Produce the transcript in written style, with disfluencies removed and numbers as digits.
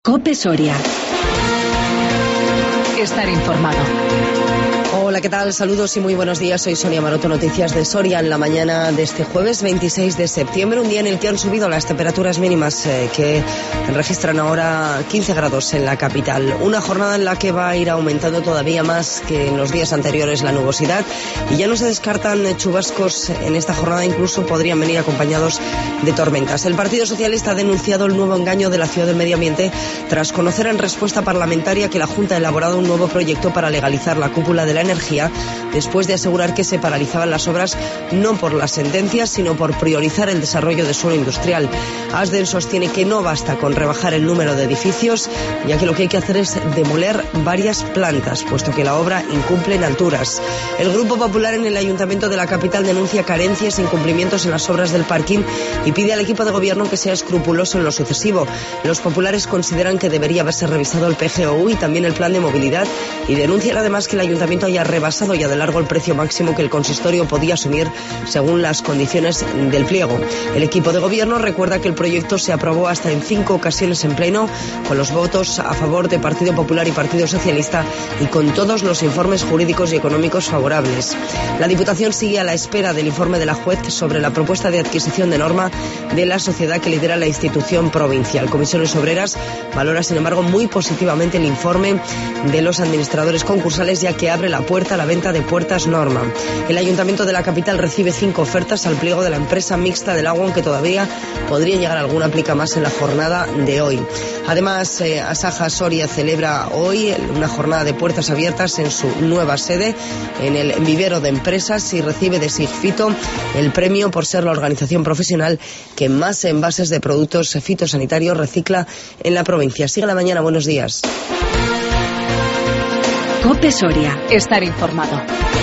COPE Soria. Estar informado. Hola, ¿qué tal? Saludos y muy buenos días. Soy Sonia Maroto, noticias de Soria en la mañana de este jueves 26 de septiembre, un día en el que han subido las temperaturas mínimas que registran ahora 15 grados en la capital. Una jornada en la que va a ir aumentando todavía más que en los días anteriores la nubosidad y ya no se descartan chubascos en esta jornada, incluso podrían venir acompañados de tormentas. El Partido Socialista ha denunciado el nuevo engaño de la Ciudad del Medio Ambiente tras conocer en respuesta parlamentaria que la Junta ha elaborado un nuevo proyecto para legalizar la cúpula de la energía, después de asegurar que se paralizaban las obras no por las sentencias, sino por priorizar el desarrollo de suelo industrial. Asden sostiene que no basta con rebajar el número de edificios, ya que lo que hay que hacer es demoler varias plantas, puesto que la obra incumple en alturas. El Grupo Popular en el Ayuntamiento de la capital denuncia carencias e incumplimientos en las obras del parking y pide al equipo de gobierno que sea escrupuloso en lo sucesivo. Los populares consideran que debería haberse revisado el PGOU y también el plan de movilidad y denuncian además que el ayuntamiento haya rebasado ya de largo el precio máximo que el consistorio podía asumir según las condiciones del pliego. El equipo de gobierno recuerda que el proyecto se aprobó hasta en 5 ocasiones en pleno, con los votos a favor de Partido Popular y Partido Socialista y con todos los informes jurídicos y económicos favorables. La Diputación sigue a la espera del informe de la juez sobre la propuesta de adquisición de norma de la sociedad que lidera la institución provincial. Comisiones Obreras valora, sin embargo, muy positivamente el informe de los administradores concursales, ya que abre la puerta a la venta de puertas Norma. El Ayuntamiento de la capital recibe 5 ofertas al pliego de la empresa mixta del agua, aunque todavía podría llegar alguna plica más en la jornada de hoy. Además, Asaja Soria celebra hoy una jornada de puertas abiertas en su nueva sede, en el vivero de empresas, y recibe de Sigfito el premio por ser la organización profesional que más envases de productos fitosanitarios recicla en la provincia. Sigue la mañana, buenos días. COPE Soria. Estar informado.